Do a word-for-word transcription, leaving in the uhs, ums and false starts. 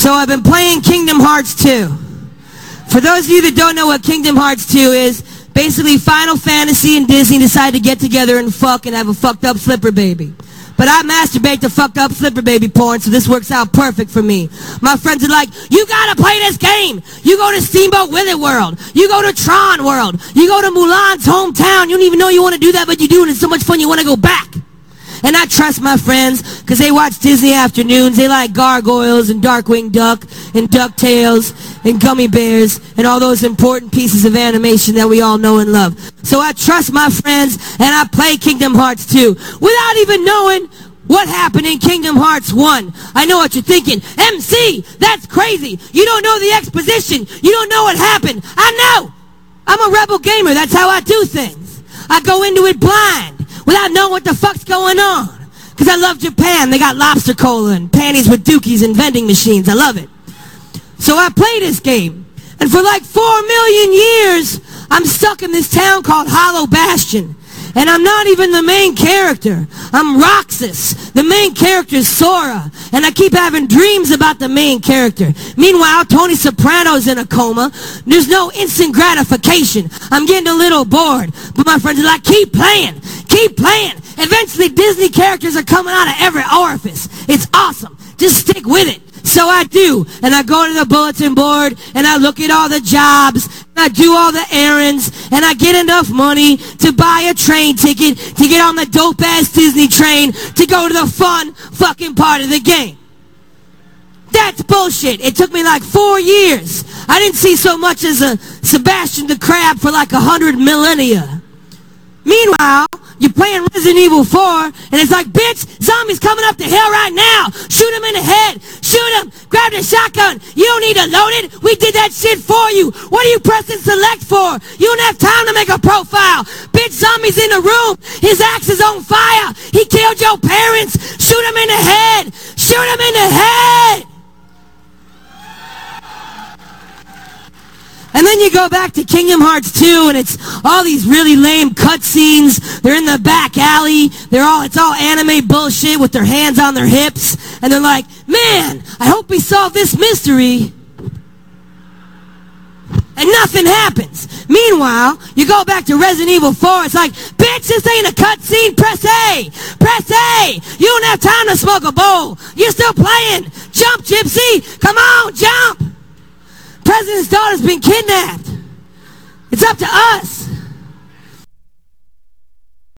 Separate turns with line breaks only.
So I've been playing Kingdom Hearts two. For those of you that don't know what Kingdom Hearts two is, basically Final Fantasy and Disney decided to get together and fuck and have a fucked up slipper baby. But I masturbate to fucked up slipper baby porn, so this works out perfect for me. My friends are like, you gotta play this game. You go to Steamboat Willie World. You go to Tron World. You go to Mulan's hometown. You don't even know you want to do that, but you do, and it's so much fun you want to go back. And I trust my friends, because they watch Disney afternoons. They like Gargoyles and Darkwing Duck and DuckTales and Gummy Bears and all those important pieces of animation that we all know and love. So I trust my friends, and I play Kingdom Hearts two without even knowing what happened in Kingdom Hearts one. I know what you're thinking. M C, that's crazy. You don't know the exposition. You don't know what happened. I know. I'm a rebel gamer. That's how I do things. I go into it blind, without knowing what the fuck's going on. Because I love Japan. They got lobster cola and panties with dookies and vending machines. I love it. So I play this game. And for like four million years, I'm stuck in this town called Hollow Bastion. And I'm not even the main character. I'm Roxas. The main character is Sora. And I keep having dreams about the main character. Meanwhile, Tony Soprano's in a coma. There's no instant gratification. I'm getting a little bored. But my friends are like, keep playing. Keep playing. Eventually, Disney characters are coming out of every orifice. It's awesome. Just stick with it. So I do. And I go to the bulletin board, and I look at all the jobs, and I do all the errands, and I get enough money to buy a train ticket to get on the dope-ass Disney train to go to the fun fucking part of the game. That's bullshit. It took me like four years. I didn't see so much as a Sebastian the Crab for like a hundred millennia. Meanwhile, you're playing Resident Evil four, and it's like, bitch, zombies coming up the hill right now. Shoot them in the head. Shoot them. Grab the shotgun. You don't need to load it. We did that shit for you. What are you pressing select for? You don't have time to make a profile. Bitch, zombies in the room. His axe is on fire. He killed your parents. Shoot him in the head. Shoot him in the head. And then you go back to Kingdom Hearts two, and it's all these really lame cutscenes. They're in the back alley. They're all, it's all anime bullshit with their hands on their hips. And they're like, man, I hope we solve this mystery. And nothing happens. Meanwhile, you go back to Resident Evil four. It's like, bitch, this ain't a cutscene. Press A. Press A. You don't have time to smoke a bowl. You're still playing. Jump, Gypsy. Come on, jump. President's daughter's been kidnapped. It's up to us.